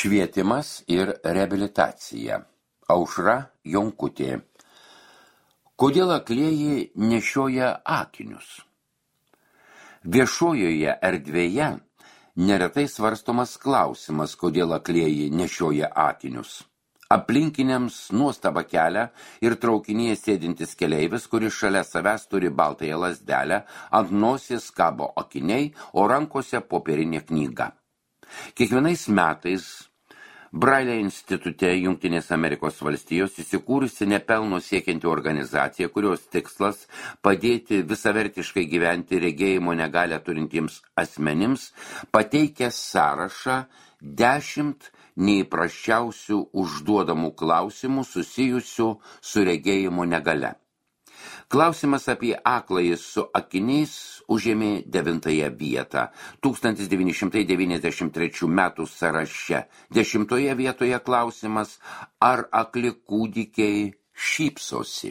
Švietimas ir reabilitacija. Aušra Jonkutė. Kodėl aklieji nešioja akinius? Viešojoje erdvėje neretai svarstomas klausimas, kodėl aklieji nešioja akinius. Aplinkiniams nuostabą kelia ir traukinyje sėdintis keleivis, kuris šalia savęs turi baltąją lazdelę, ant nosies kabo akiniai, o rankose popierinė knyga. Kiekvienais metais Brailio institute Jungtinės Amerikos valstijos įsikūrusi nepelno siekianti organizacija, kurios tikslas padėti visavertiškai gyventi regėjimo negalią turintiems asmenims, pateikia sąrašą 10 neįprasčiausių užduodamų klausimų susijusių su regėjimo negalia. Klausimas apie akląjį su akiniais užėmė 9 vietą 1993 metų sąraše. 10 vietoje klausimas, ar akli kūdikiai šypsosi.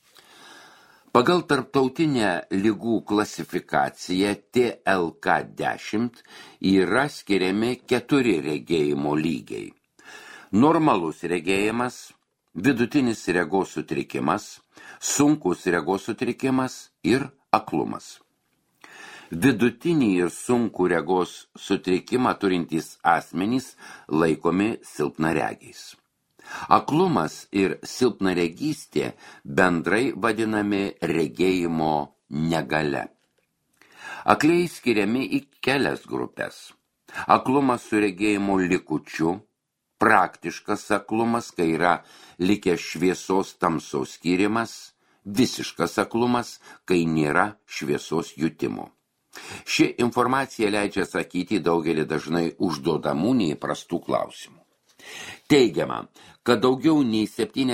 Pagal tarptautinę ligų klasifikaciją TLK-10 yra skiriami 4 regėjimo lygiai. Normalus regėjimas, vidutinis regos sutrikimas, sunkus regos sutrikimas ir aklumas. Vidutinį ir sunkų regos sutrikimą turintys asmenys laikomi silpnaregiais. Aklumas ir silpnaregystė bendrai vadinami regėjimo negalia. Akliai skiriami į kelias grupės. Aklumas su regėjimo likučiu, praktiškas aklumas, kai yra likęs šviesos tamsos skyrimas, visiškas aklumas, kai nėra šviesos jutimo. Ši informacija leidžia atsakyti daugelį dažnai užduodamų neįprastų klausimų. Teigiama, kad daugiau nei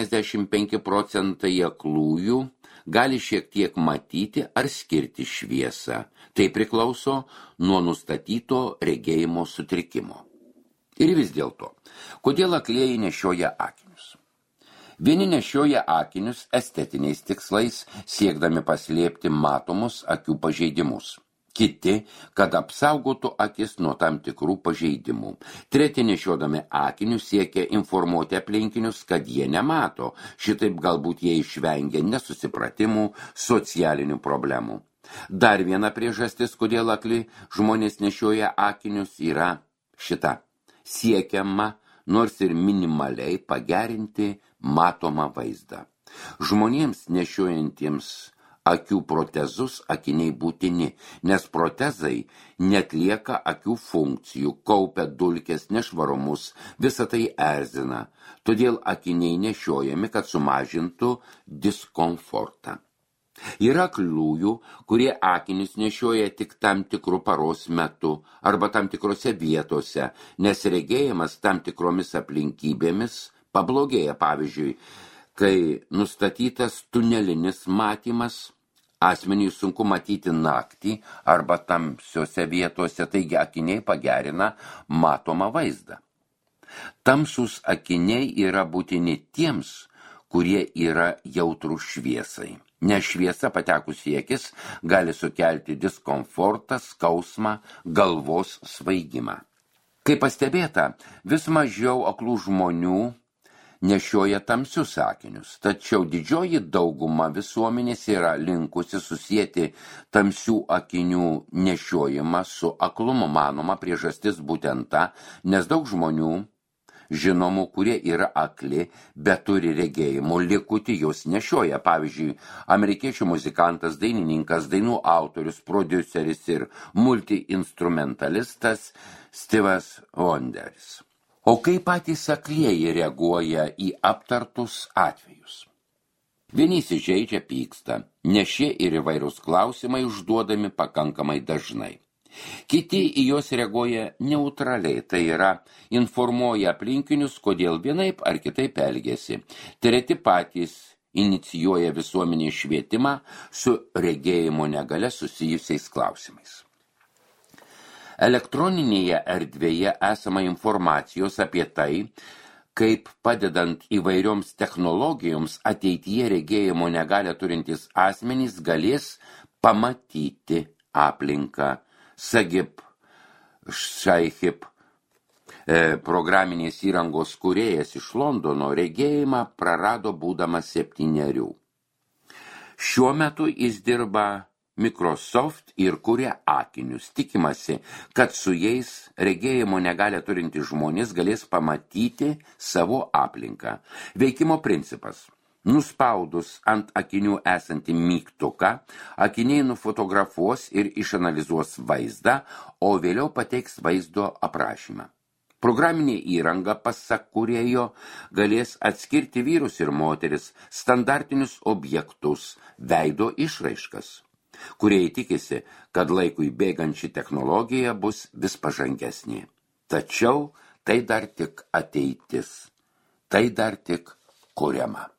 75% aklųjų gali šiek tiek matyti ar skirti šviesą. Tai priklauso nuo nustatyto regėjimo sutrikimo. Ir vis dėlto, kodėl aklieji nešioja akinius? Vieni nešioja akinius estetiniais tikslais, siekdami paslėpti matomus akių pažeidimus. Kiti, kad apsaugotų akis nuo tam tikrų pažeidimų. Treti nešiodami akinius siekia informuoti aplinkinius, kad jie nemato. Šitaip galbūt jie išvengia nesusipratimų, socialinių problemų. Dar viena priežastis, kodėl akli žmonės nešioja akinius, yra šita. Siekiama, nors ir minimaliai, pagerinti matomą vaizdą. Žmonėms nešiojantiems akių protezus akiniai būtini, nes protezai netlieka akių funkcijų, kaupia dulkes, nešvarumus, visą tai erzina. Todėl akiniai nešiojami, kad sumažintų diskomfortą. Yra akliųjų, kurie akinius nešioja tik tam tikrų paros metu arba tam tikrose vietose, nes regėjimas tam tikromis aplinkybėmis pablogėja. Pavyzdžiui, kai nustatytas tunelinis matymas, asmeniui sunku matyti naktį arba tamsiose vietose, taigi akiniai pagerina matomą vaizdą. Tamsūs akiniai yra būtini tiems, kurie yra jautrūs šviesai. Nes šviesa patekus į akis gali sukelti diskomfortą, skausmą, galvos svaigimą. Kaip pastebėta, vis mažiau aklų žmonių nešioja tamsius akinius, tačiau didžioji dauguma visuomenės yra linkusi susieti tamsių akinių nešiojimą su aklumu. Manoma priežastis būtent ta, nes daug žmonių žinomų, kurie yra akli, bet turi regėjimo likutį, jos nešioja. Pavyzdžiui, amerikiečių muzikantas, dainininkas, dainų autorius, prodiuseris ir multiinstrumentalistas Steve'as Wonderis. O kaip patys aklieji reaguoja į aptartus atvejus? Vieni įsižeidžia, pyksta, nes šie ir įvairūs klausimai užduodami pakankamai dažnai. Kiti į juos reaguoja neutraliai, tai yra informuoja aplinkinius, kodėl vienaip ar kitaip elgiasi. Treti patys inicijuoja visuomenės švietimą su regėjimo negalia susijusiais klausimais. Elektroninėje erdvėje esama informacijos apie tai, kaip padedant įvairioms technologijoms ateityje regėjimo negalią turintys asmenys galės pamatyti aplinką. Sagib Šaihib Programinės įrangos kūrėjas iš Londono regėjimą prarado būdamas 7. Šiuo metu jis dirba Microsoft ir kuria akinius. Tikimasi, kad su jais regėjimo negalią turintys žmonės galės pamatyti savo aplinką. Veikimo principas. Nuspaudus ant akinių esantį mygtuką, akiniai nufotografuos ir išanalizuos vaizdą, o vėliau pateiks vaizdo aprašymą. Programinė įranga, pasak kūrėjo, galės atskirti vyrus ir moteris, standartinius objektus, veido išraiškas. Kūrėjai tikisi, kad laikui bėgant ši technologija bus vis pažangesnė. Tačiau tai dar tik ateitis, tai dar tik kuriama.